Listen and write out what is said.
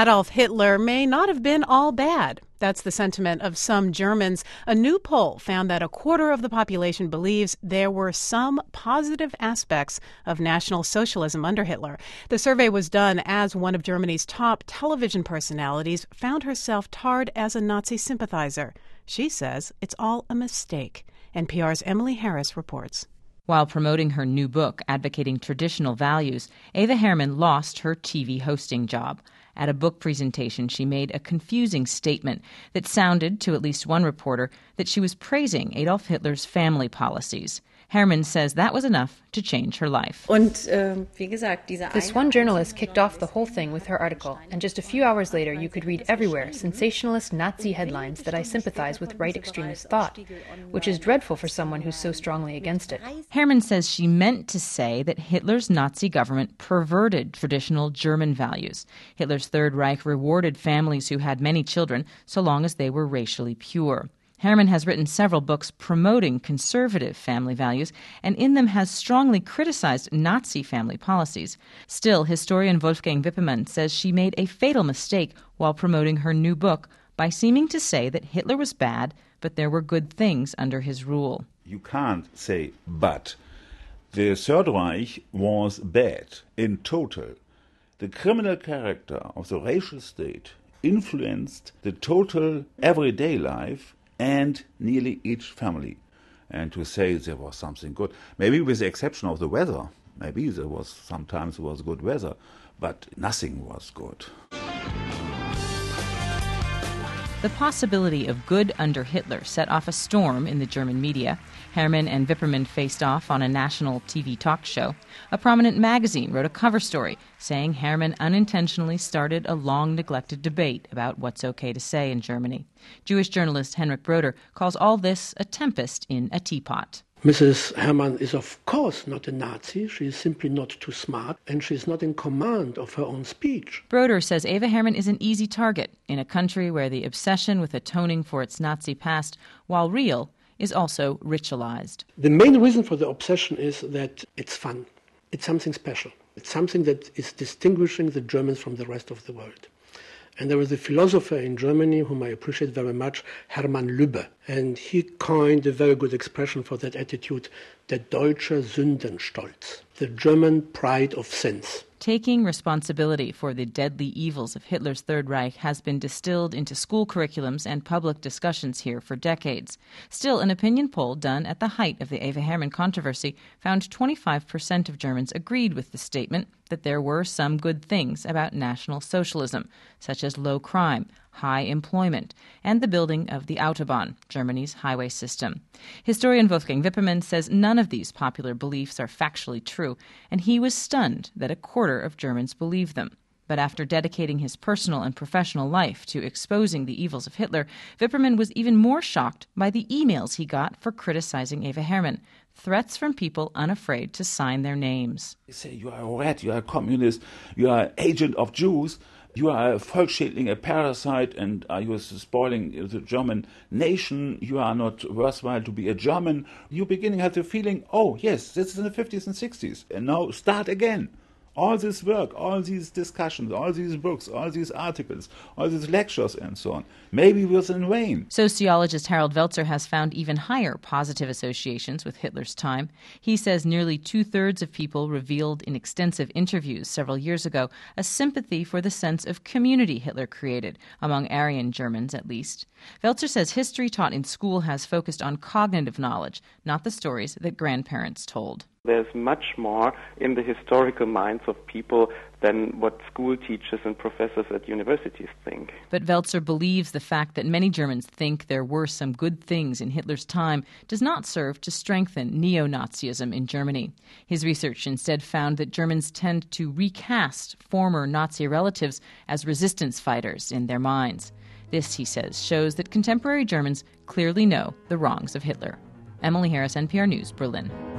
Adolf Hitler may not have been all bad. That's the sentiment of some Germans. A new poll found that a quarter of the population believes there were some positive aspects of National Socialism under Hitler. The survey was done as one of Germany's top television personalities found herself tarred as a Nazi sympathizer. She says it's all a mistake. NPR's Emily Harris reports. While promoting her new book, advocating traditional values, Eva Hermann lost her TV hosting job. At a book presentation, she made a confusing statement that sounded, to at least one reporter, that she was praising Adolf Hitler's family policies. Hermann says that was enough to change her life. This one journalist kicked off the whole thing with her article, and just a few hours later you could read everywhere sensationalist Nazi headlines that I sympathize with right extremist thought, which is dreadful for someone who's so strongly against it. Hermann says she meant to say that Hitler's Nazi government perverted traditional German values. Hitler's Third Reich rewarded families who had many children so long as they were racially pure. Hermann has written several books promoting conservative family values, and in them has strongly criticized Nazi family policies. Still, historian Wolfgang Wippermann says she made a fatal mistake while promoting her new book by seeming to say that Hitler was bad, but there were good things under his rule. You can't say but. The Third Reich was bad in total. The criminal character of the racial state influenced the total everyday life and nearly each family. And to say there was something good, maybe with the exception of the weather, maybe sometimes there was good weather, but nothing was good. The possibility of good under Hitler set off a storm in the German media. Hermann and Wippermann faced off on a national TV talk show. A prominent magazine wrote a cover story saying Hermann unintentionally started a long-neglected debate about what's okay to say in Germany. Jewish journalist Henrik Broder calls all this a tempest in a teapot. Mrs. Hermann is of course not a Nazi. She is simply not too smart, and she is not in command of her own speech. Broder says Eva Hermann is an easy target in a country where the obsession with atoning for its Nazi past, while real, is also ritualized. The main reason for the obsession is that it's fun. It's something special. It's something that is distinguishing the Germans from the rest of the world. And there was a philosopher in Germany whom I appreciate very much, Hermann Lübbe. And he coined a very good expression for that attitude, der deutsche Sündenstolz, the German pride of sins. Taking responsibility for the deadly evils of Hitler's Third Reich has been distilled into school curriculums and public discussions here for decades. Still, an opinion poll done at the height of the Eva Hermann controversy found 25% of Germans agreed with the statement that there were some good things about National Socialism, such as low crime, high employment, and the building of the Autobahn, Germany's highway system. Historian Wolfgang Wippermann says none of these popular beliefs are factually true, and he was stunned that a quarter of Germans believe them. But after dedicating his personal and professional life to exposing the evils of Hitler, Wippermann was even more shocked by the emails he got for criticizing Eva Hermann, threats from people unafraid to sign their names. They say, you are a rat, you are a communist, you are an agent of Jews, you are a Volksschädling, a parasite, and you are spoiling the German nation, you are not worthwhile to be a German. You beginning to have the feeling, oh yes, this is in the 50s and 60s, and now start again. All this work, all these discussions, all these books, all these articles, all these lectures and so on, maybe was in vain. Sociologist Harold Veltzer has found even higher positive associations with Hitler's time. He says nearly 2/3 of people revealed in extensive interviews several years ago a sympathy for the sense of community Hitler created, among Aryan Germans at least. Veltzer says history taught in school has focused on cognitive knowledge, not the stories that grandparents told. There's much more in the historical minds of people than what school teachers and professors at universities think. But Veltzer believes the fact that many Germans think there were some good things in Hitler's time does not serve to strengthen neo-Nazism in Germany. His research instead found that Germans tend to recast former Nazi relatives as resistance fighters in their minds. This, he says, shows that contemporary Germans clearly know the wrongs of Hitler. Emily Harris, NPR News, Berlin.